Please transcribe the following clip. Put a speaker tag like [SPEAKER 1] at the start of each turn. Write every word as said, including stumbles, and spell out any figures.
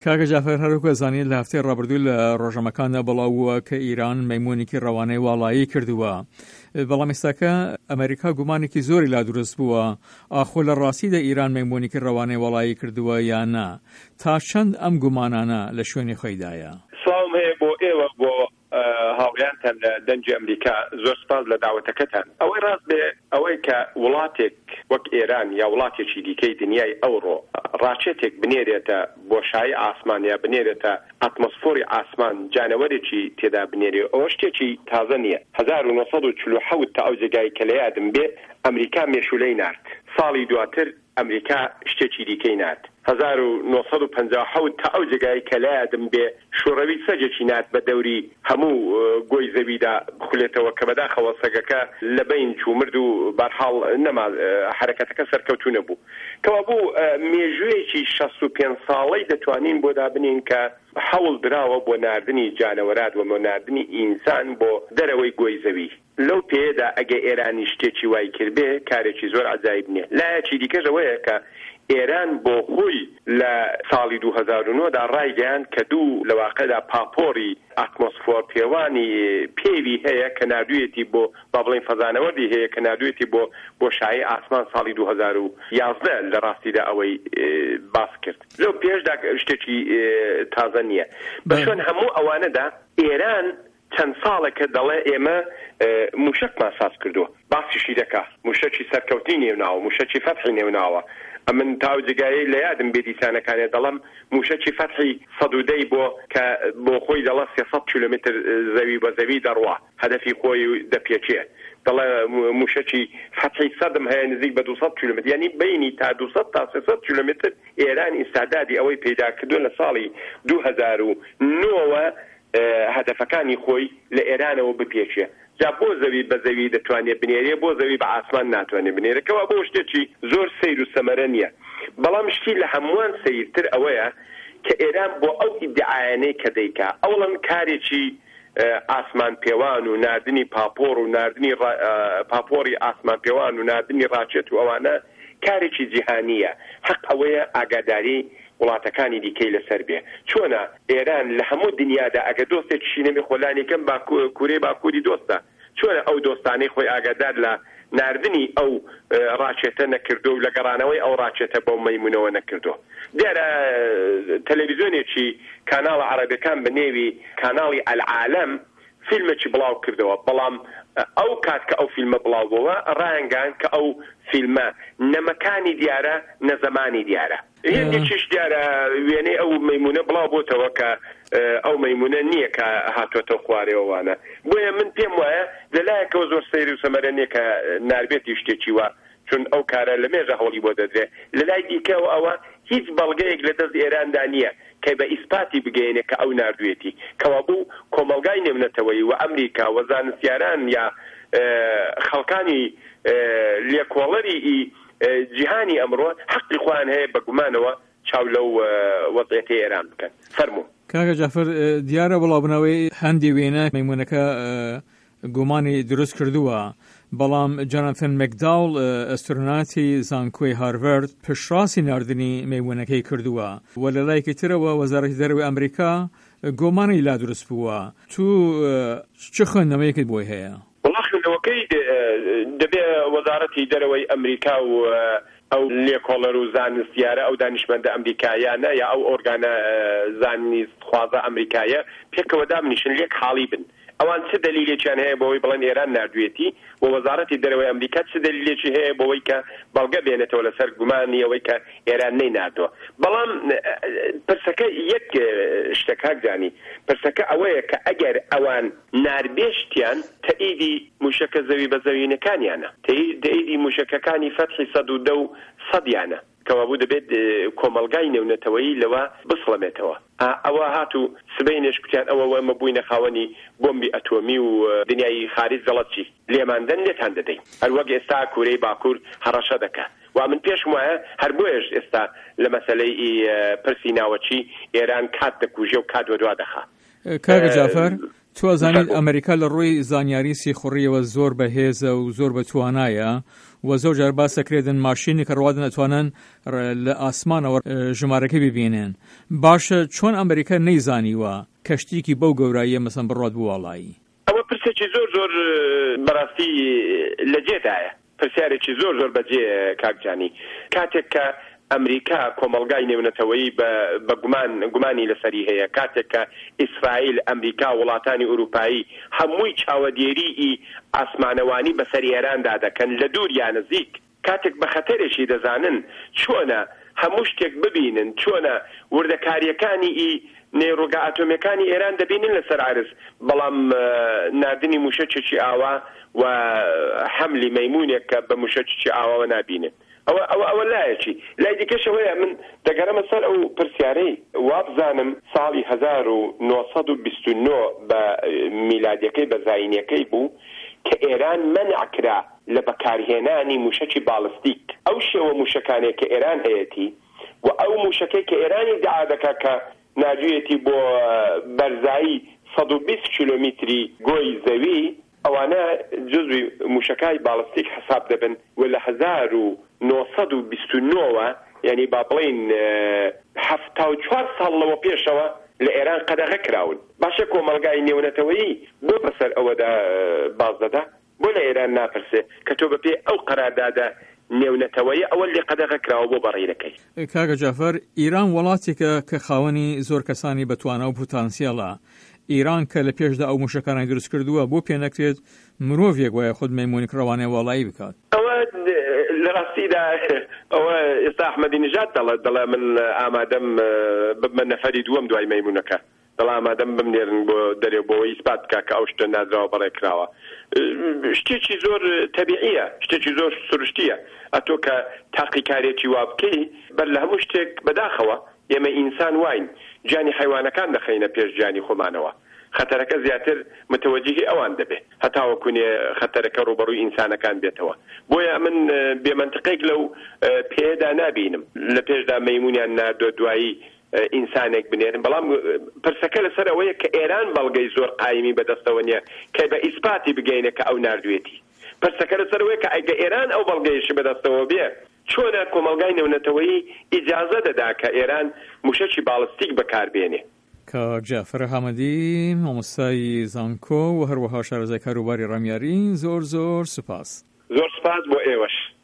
[SPEAKER 1] کاکە جافەر هەروەکو زانین لە هەفتەی ڕابردوو لە ڕۆژنامەکاندا بڵاوبووە کە ئیران مەیمونێکی ڕەوانەی واڵایی کردووە. بەڵام ئێستاکە ئەمریکا گومانێکی زۆری لا دروست بووە ئاخۆ لە ڕاستیدا ئیران مەیمونێکی ڕەوانەی واڵایی کردووە یان نا. تا چەند ئەم گومانانە لە شوێنی خۆیدایە؟
[SPEAKER 2] سڵام هەیە بۆ ئێوە بۆ هاوڵیانتان لە دەنجی ئەمریکا، زۆر سپاس لە داوەتەکەتان. ئەوەی ڕاست بێ ئەوەی کە وڵاتێک وەک ئێران یا وڵاتێکی دیکەی دنیای ئەوڕۆ ڕاچێتێک بنێرێتە بۆشایی ئاسمان یا بنێرێتە ئەتمۆسفۆری ئاسمان جانەوەرێکی تێدا بنێرێ، ئەوە شتێکی تازە نییە. هەزار و نۆسەد و چل و حەوت تا ئەو جێگای کە لە یادم بێ ئەمریکا مێشولەی نارد. ساڵی دواتر ئەمریکا شتێکی دیکەی نارد. هەزار و نۆسەد و پەنجا و حەوت تا ئەو جێگای کە لە یادم بێ شوڕەوی سەگێکی نات بە دەوری هەموو گۆی زەویدا بخولێتەوە کە بەداخەوە سەگەکە لە بین چوو مرد و بەرحاڵ نەما حرەکەتەکە سەرکەوتوو نەبوو. کەوا بوو مێژوویەکی شەست و پێنج ساڵەی دەتوانین بۆ دابنین کە حەوڵ دراوە بۆ ناردنی جانەوەرات و بۆ ناردنی ئینسان بۆ دەرەوەی گۆی زەوی. لەو پێدا ئەگە ئێرانی شتێکی وای کردبێ کارێکی زۆر عەجایب نییە. لایەکی دیکەش ئەوەیە کە ئێران بۆ خۆی لە ساڵی دوو هەزار و نۆدا ڕایگەیاند کە دوو لە واقعدا پاپۆری ئاتمۆسفۆر پێوانی پێوی هەیە کە نردوێتی بۆ با بڵین فەزانەوەردی هەیە کە نردوێتی بۆ بۆشایی ئاسمان ساڵی دوو هەزار و یازدە لە ڕاستیدا ئەوەی باس کرد. لەو پێشدا شتێکی تازە نییە. بە شوێن هەموو ئەوانەدا ئێران چەند ساڵێکە دەڵێ ئێمە موشکمان ساز کردووە، باسیشی دەکات، موشکی سەرکەوتنی نێوناوە، موشکی فەتحی نێوناوە. ئەمن تاو جگایی لە یادم بێ دیسانەکانێ دەڵم موشکی فەتحی سەد و دەی بۆ کە بۆ خۆی دەڵە سێسەد کیلۆمتر زەوی بە زەوی دەڕوا، هەدەفی خۆی دەپێچێ. دەڵێ موشکی فەتحی سەدم هەیە نزیک بە دووسەد کیلۆمتر، یعنی بینی تا دووسەد تا سێسەد کیلۆمتر ئێران ئیستعدادی ئەوەی پەیدا کردو لە ساڵی دوو هەزار و نۆوە هەدەفەکانی خۆی لە ئێرانەوە بپێچێ. جا بۆ زەوی بە زەوی دەتوانێت بنێرێ، بۆ زەوی بە ئاسمان ناتوانێت بنێرەکەوە بۆ شتێکی زۆر سەیر و سەمەرە نییە. بەڵام شتی لە هەمووان سەیرتر ئەوەیە کە ئێران بۆ ئەو ئیدعایانەی کە دەیکا ئەوڵەن کارێکی ئاسمان پێوان و ناردنی پاپۆر و ناردنی پاپۆری ئاسمان پێوان و ناردنی ڕاچێت و ئەوانە کارێکی جیهانیە. حەق ئەوەیە ئاگاداری وڵاتەکانی دیکەی لەسەر بێ. چۆنە ئێران لە هەموو دنیادا ئەگە دۆستێکی نەبێ خۆلانێکم با کوورەی باکووری دۆستە، چۆنە ئەو دۆستانەی خۆی ئاگادار لە ناردنی ئەو ڕاچێتە نەکردو و لە گەڕانەوەی ئەو ڕاچێتە بۆ مەیمونەوە نەکردو. دیارە تەلەڤیزیۆنێکی کاناڵە عەرەبیەکان بە نێوی کاناڵی ئەلعالەم فیلمێکی بڵاو کردەوە، بەڵام ئەو کات کە ئەو فیلمە بڵاو بووە ڕایانگەیاند کە ئەو فیلمە نەمەکانی دیارە نەزەمانی دیارە. هێندێکیش دیارە وێنەی ئەو مەیمونە بڵاو بۆتەوە کە ئەو مەیمونە نییە کە هاتوۆتە خوارێەوەوانە. بۆیە من پێم وایە لەلایەکەوە زۆر سەیری و سەمەرە نییە کە ناربێتی شتێکی وە، چون ئەو کارە لە مێژە هەوڵی بۆ دەدرێت. لە لای دیکەوە ئەوە هیچ بەڵگەیەک لە دەست ئێراندا نییە کە بە ئیسپاتی بگەینێ کە ئەو نردوێتی کەوا بوو کۆمەلگای نێونەتەوەی و ئەمریکا و زانستیاران یا خەڵکانی لێکۆڵەری جیهانی ئەمڕۆ حەقی خۆیان هەیە بە گومانەوە چاو لەو وەزعیەتەی ئێران بکەن. فەرموو.
[SPEAKER 1] کاکە جافەر دیارە بڵاوبوونەوەی هەندی وێنە مەیمونەکە گومانی دروست کردووە، بەڵام جۆناتان مەکداوڵ ئەسترۆناتی زانکۆی هارڤارد پشتڕاستی ناردنی مەیمونەکەی کردووە و لە لایەکی ترەوە وەزارەتی دەرەوەی ئەمریکا گۆمانی لا دروست بووە. تو چه خوێندنەوەیەکت بۆی هەیە؟
[SPEAKER 2] وەڵا خوێندنەوەکەی دەبێ وەزارەتی دەرەوەی ئەمریکا و ئەو لێکۆڵەر و زانستیارە ئەو دانیشمەندە ئەمریکایانە یا ئەو ئۆرگانە زانستخوازە ئەمریکایە پێکەوە دامنیشن لێک حاڵی بن. ئەوان چه دلیلێکیان هەیە بۆەوەی بڵێن ئێران نردوێتی و وەزارەتی دەرەوەی ئەمریکا چه دلیلێکی هەیە بۆەوەی کە بەڵگە بێنێتەوە لەسەر گومانی ئەوەی کە ئێران نەی نردووە. بەڵام پرسەکە یەک شتێک جانی پرسەکە ئەوەیە کە ئەگەر ئەوان ناربێشتیان تەئیدی موشەکە زەوی بە زەوینەکانیانە، تەئیدی موشەکەکانی فەتحی سەد و دە و سەدیانە کەوا بوو دەبێت کۆمەلگای نێونەتەوەیی لەوە بسڵەمێتەوە. ئەوە هاتو سبەینێش کوتیان ئەوە وەمە بووینە خاوەنی بۆمبی ئەتۆمی و دنیای خارج دەڵەتچی لێماندن لێتان دەدەین، هەر وەک ئێستا کوورەی باکوور هەڕەشە دەکات. و من پێشم وایە هەر بۆیەش ئێستا لە مەسەلەی پرسی ناوەچی ئێران کات دەکوژێ و کات وەدوا دەخات.
[SPEAKER 1] کاکە جافەر تو ئەزانیت ئەمریکا لە ڕووی زانیاری سیخوڕیەوە زۆر بەهێزە و زۆر بەتوانایە و زۆر جار باسەکرێتن ماشینی کە ڕوادن ئەتوانن لە ئاسمانەوە ژمارەکە ببینێن. باشە چۆن ئەمریکا نەیزانیوە کەشتێکی بەو گەوراییە مەسەن بڕات بووڵایی؟
[SPEAKER 2] ئەوە پرسێکی زۆر زۆر بەڕاستی لەجێدایە، پرسیارێکی زۆر زۆر بەجێ کاکجانی. کاتێک کە ئەمریکا کۆمەڵگای نێونەتەوەیی بە گومان گومانی لەسەری هەیە، کاتێک کە ئیسرائیل، ئەمریکا، وڵاتانی ئوروپایی هەمووی چاوەدێریی ئاسمانەوانی بەسەر ئێراندا دەکەن لە دوور یان نزیک، کاتێک بە خەتەرێکی دەزانن چۆنە هەموو شتێک ببینن، چۆنە وردەکاریەکانی نێڕۆگا ئاتۆمیەکانی ئێران دەبینن لەسەر عرز، بەڵام ناردنی موشەچێکی ئاوا و حەملی مەیمونێک کە بە موشەچێکی ئاواوە نابینن. ئەوە ئەوە ئەوە لایەکی لای دیکەشەوەیە من دەگەرەمە سەر ئەو پرسیارەی وابزانم ساڵی هەزار و نۆ سەد و بیست و نۆ بە میلادیەکەی بە زاینیەکەی بوو کە ئێران مەنع کرا لە بەکارهێنانی موشەکی باڵستیک. ئەو شێوە موشەکانێک کە ئێران هەیەتی و ئەو موشەکەی کە ئێرانی دعا دەکا کە ناجوێتی بۆ بەرزایی سەد و بیست کیلۆمتری گۆی زەوی، ئەوانە جزوی موشەکای باڵستیک حساب دەبن و لە هەزار و نۆ سەد و بیست و نۆوە یعنی با بڵین هەفتا و چوار ساڵ لەوە پێشەوە لە ئێران قەدەغە کراون. باشە کۆمەڵگای نێونەتەوەیی بۆ بەسەر ئەوەدا باز دەدا، بۆ لە ئێران ناپرسێ کە تۆ بەپێ ئەو قەراردادە نێونەتەوەیە ئەوە لێ قەدەغە کراوە بۆ بەڕێنەکەی.
[SPEAKER 1] کاکە جەفەر، ئیران وڵاتێکە کە خاوەنی زۆر کەسانی بەتوانە و پۆتانسیێڵە. ئیران کە لە پێشدا ئەو موشەکانی دروست کردووە بۆ پێ نەکرێت مرۆڤێک وایە خود مەیمونی کڕەوانەی وەڵایی بکات؟
[SPEAKER 2] ئەوە لە ڕاستیدا ئەوە ئێستا ئەحمەدی نژاد دەڵێت، دەڵێ من ئامادەم ببمە نەفەری دووەم دوای مەیمونەکە، دەڵێ ئامادەم بمنێرن بۆ دەرێ بۆەوەی ئیسپات بکا کە ئەو شتە نادراوە بەڕێ کراوە. شتێکی زۆر تەبیعیە، شتێکی زۆر سروشتیە. ئەتۆ کە تاقیکارێکی وا بکەی بەر لە هەموو شتێک بەداخەوە ئێمە ئینسان واین، جانی حیوانەکان دەخەینە پێش جانی خۆمانەوە، خەتەرەکە زیاتر متوەجهی ئەوان دەبێ هەتا وەکوونێ خەتەرەکە ڕوبەڕووی ئینسانەکان بێتەوە. بۆیە من بێمەنتقێک لەو پێدا نابینم لە پێشدا مەیمونیان ناردۆ دوایی ئینسانێک بنێرن. بەڵام پرسەکە لەسەر ئەوەیە کە ئێران بەڵگەی زۆر قایمی بەدەستەوە نییە کە بە ئیسپاتی بگەینە کە ئەو ناردوێتی. پرسەکە لەسەر ئەوەیە کە ئەگە ئێران ئەو بەڵگەیشی بەدەستەوە بێ، چۆنە کۆمەڵگای نێونەتەوەیی ئیجازە دەدا کە ئێران موشەکی باڵستیک بەکاربێنێ؟
[SPEAKER 1] کاک جەفەر حەمەدی، مامۆستای زانکۆ و هەروەها شارەزای کاروباری ڕامیاری، زۆر زۆر سوپاس.
[SPEAKER 2] زۆر سوپاس بۆ ئێوەش.